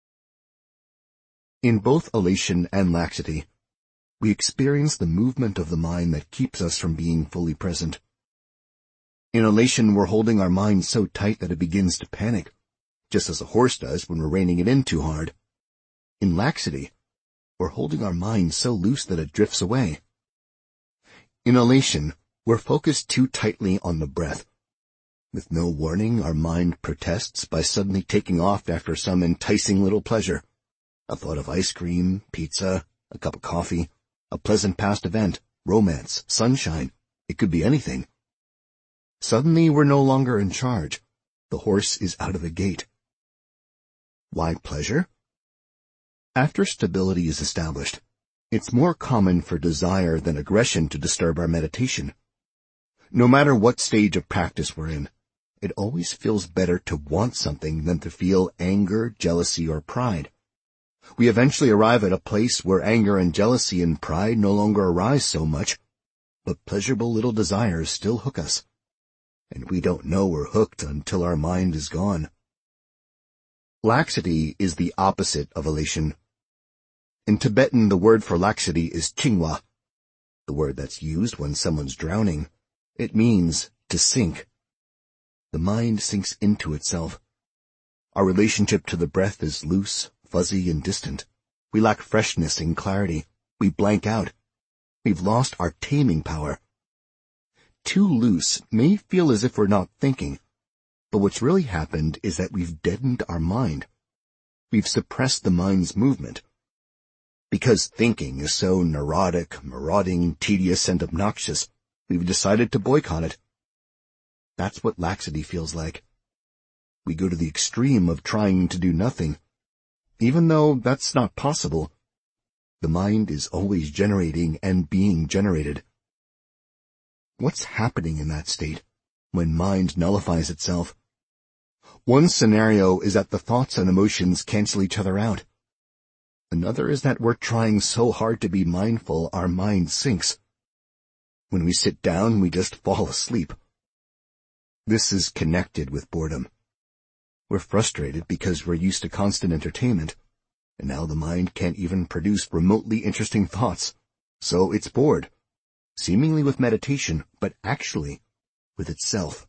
In both elation and laxity, we experience the movement of the mind that keeps us from being fully present. In elation, we're holding our mind so tight that it begins to panic, just as a horse does when we're reining it in too hard. In laxity, we're holding our mind so loose that it drifts away. In elation, we're focused too tightly on the breath. With no warning, our mind protests by suddenly taking off after some enticing little pleasure. A thought of ice cream, pizza, a cup of coffee, a pleasant past event, romance, sunshine. It could be anything. Suddenly we're no longer in charge. The horse is out of the gate. Why pleasure? After stability is established, it's more common for desire than aggression to disturb our meditation. No matter what stage of practice we're in, it always feels better to want something than to feel anger, jealousy, or pride. We eventually arrive at a place where anger and jealousy and pride no longer arise so much, but pleasurable little desires still hook us. And we don't know we're hooked until our mind is gone. Laxity is the opposite of elation. In Tibetan, the word for laxity is chingwa, the word that's used when someone's drowning. It means to sink. The mind sinks into itself. Our relationship to the breath is loose, fuzzy, and distant. We lack freshness and clarity. We blank out. We've lost our taming power. Too loose may feel as if we're not thinking, but what's really happened is that we've deadened our mind. We've suppressed the mind's movement. Because thinking is so neurotic, marauding, tedious, and obnoxious, we've decided to boycott it. That's what laxity feels like. We go to the extreme of trying to do nothing. Even though that's not possible, the mind is always generating and being generated. What's happening in that state, when mind nullifies itself? One scenario is that the thoughts and emotions cancel each other out. Another is that we're trying so hard to be mindful our mind sinks. When we sit down, we just fall asleep. This is connected with boredom. We're frustrated because we're used to constant entertainment, and now the mind can't even produce remotely interesting thoughts, so it's bored. Seemingly with meditation, but actually with itself.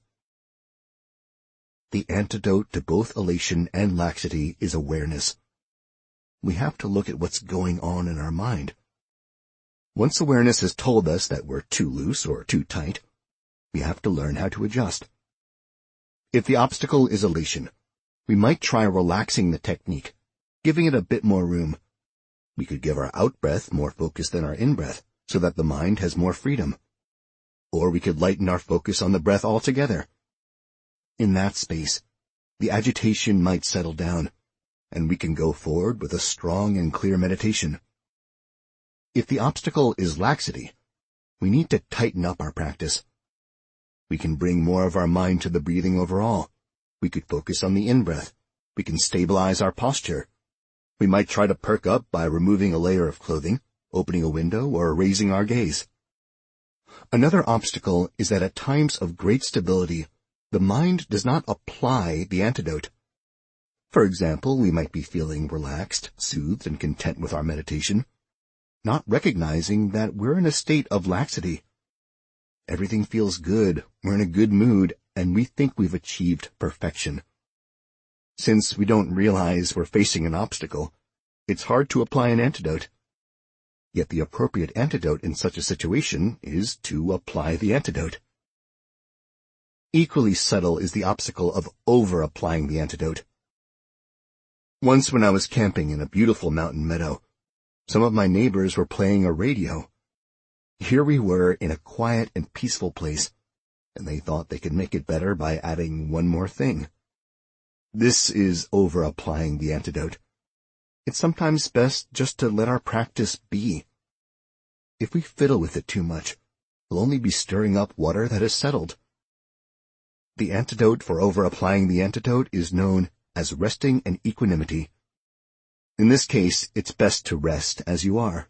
The antidote to both elation and laxity is awareness. We have to look at what's going on in our mind. Once awareness has told us that we're too loose or too tight, we have to learn how to adjust. If the obstacle is elation, we might try relaxing the technique, giving it a bit more room. We could give our out-breath more focus than our in-breath, so that the mind has more freedom. Or we could lighten our focus on the breath altogether. In that space, the agitation might settle down, and we can go forward with a strong and clear meditation. If the obstacle is laxity, we need to tighten up our practice. We can bring more of our mind to the breathing overall. We could focus on the in-breath. We can stabilize our posture. We might try to perk up by removing a layer of clothing, opening a window, or raising our gaze. Another obstacle is that at times of great stability, the mind does not apply the antidote. For example, we might be feeling relaxed, soothed, and content with our meditation, not recognizing that we're in a state of laxity. Everything feels good, we're in a good mood, and we think we've achieved perfection. Since we don't realize we're facing an obstacle, it's hard to apply an antidote. Yet the appropriate antidote in such a situation is to apply the antidote. Equally subtle is the obstacle of over-applying the antidote. Once when I was camping in a beautiful mountain meadow, some of my neighbors were playing a radio. Here we were in a quiet and peaceful place, and they thought they could make it better by adding one more thing. This is over-applying the antidote. It's sometimes best just to let our practice be. If we fiddle with it too much, we'll only be stirring up water that has settled. The antidote for over-applying the antidote is known as resting and equanimity. In this case, it's best to rest as you are.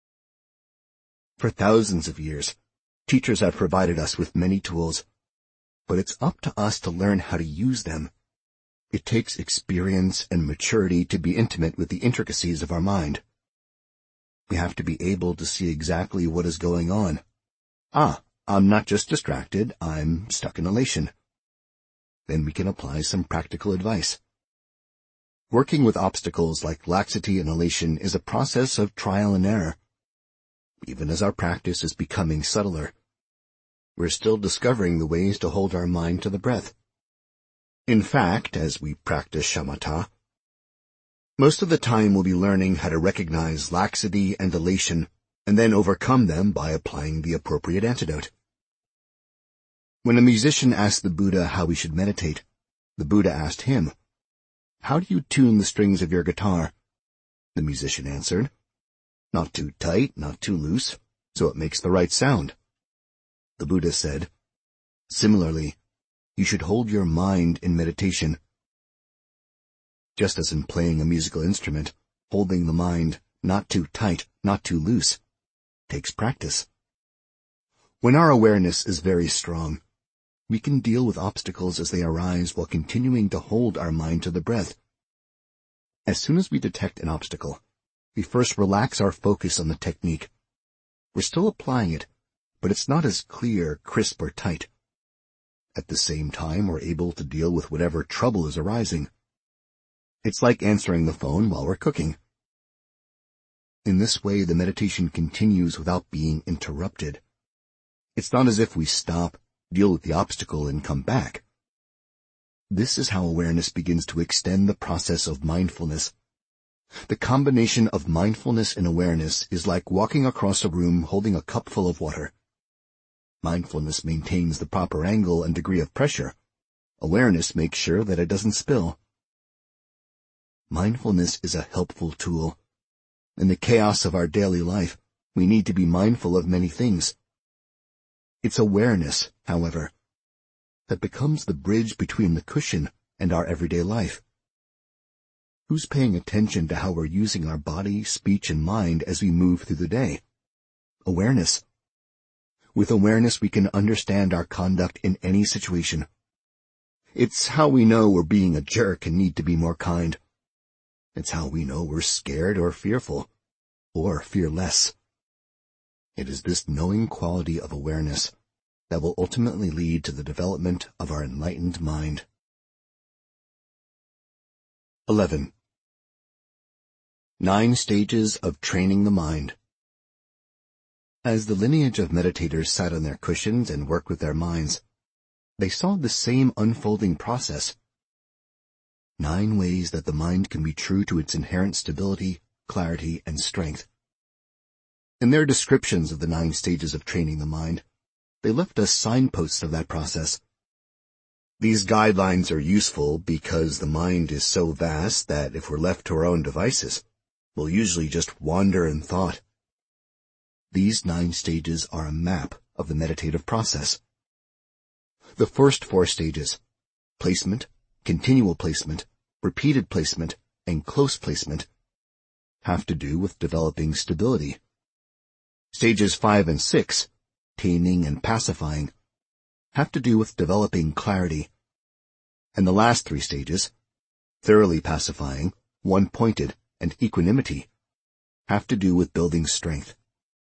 For thousands of years, teachers have provided us with many tools, but it's up to us to learn how to use them. It takes experience and maturity to be intimate with the intricacies of our mind. We have to be able to see exactly what is going on. I'm not just distracted, I'm stuck in elation. Then we can apply some practical advice. Working with obstacles like laxity and elation is a process of trial and error. Even as our practice is becoming subtler, we're still discovering the ways to hold our mind to the breath. In fact, as we practice shamatha, most of the time we'll be learning how to recognize laxity and elation and then overcome them by applying the appropriate antidote. When a musician asked the Buddha how he should meditate, the Buddha asked him, "How do you tune the strings of your guitar?" The musician answered, "Not too tight, not too loose, so it makes the right sound." The Buddha said, "Similarly, you should hold your mind in meditation. Just as in playing a musical instrument, holding the mind not too tight, not too loose, takes practice. When our awareness is very strong, we can deal with obstacles as they arise while continuing to hold our mind to the breath. As soon as we detect an obstacle, we first relax our focus on the technique. We're still applying it, but it's not as clear, crisp, or tight. At the same time, we're able to deal with whatever trouble is arising. It's like answering the phone while we're cooking. In this way, the meditation continues without being interrupted. It's not as if we stop, deal with the obstacle, and come back. This is how awareness begins to extend the process of mindfulness. The combination of mindfulness and awareness is like walking across a room holding a cup full of water. Mindfulness maintains the proper angle and degree of pressure. Awareness makes sure that it doesn't spill. Mindfulness is a helpful tool. In the chaos of our daily life, we need to be mindful of many things. It's awareness, however, that becomes the bridge between the cushion and our everyday life. Who's paying attention to how we're using our body, speech, and mind as we move through the day? Awareness. With awareness, we can understand our conduct in any situation. It's how we know we're being a jerk and need to be more kind. It's how we know we're scared or fearful, or fearless. It is this knowing quality of awareness that will ultimately lead to the development of our enlightened mind. 11. 9 Stages of Training the Mind. As the lineage of meditators sat on their cushions and worked with their minds, they saw the same unfolding process. 9 ways that the mind can be true to its inherent stability, clarity, and strength. In their descriptions of the 9 stages of training the mind, they left us signposts of that process. These guidelines are useful because the mind is so vast that if we're left to our own devices, we'll usually just wander in thought. These 9 stages are a map of the meditative process. The first 4 stages, placement, continual placement, repeated placement, and close placement, have to do with developing stability. Stages 5 and 6, taming and pacifying, have to do with developing clarity. And the last 3 stages, thoroughly pacifying, one-pointed, and equanimity, have to do with building strength.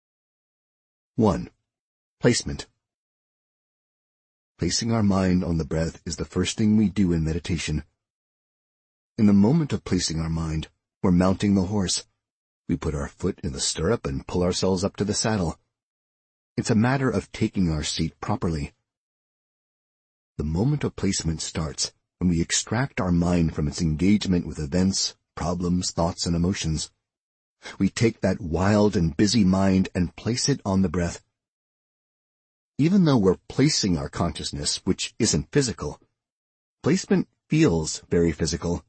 1. Placement. Placing our mind on the breath is the first thing we do in meditation. In the moment of placing our mind, we're mounting the horse. We put our foot in the stirrup and pull ourselves up to the saddle. It's a matter of taking our seat properly. The moment of placement starts when we extract our mind from its engagement with events, problems, thoughts, and emotions. We take that wild and busy mind and place it on the breath. Even though we're placing our consciousness, which isn't physical, placement feels very physical.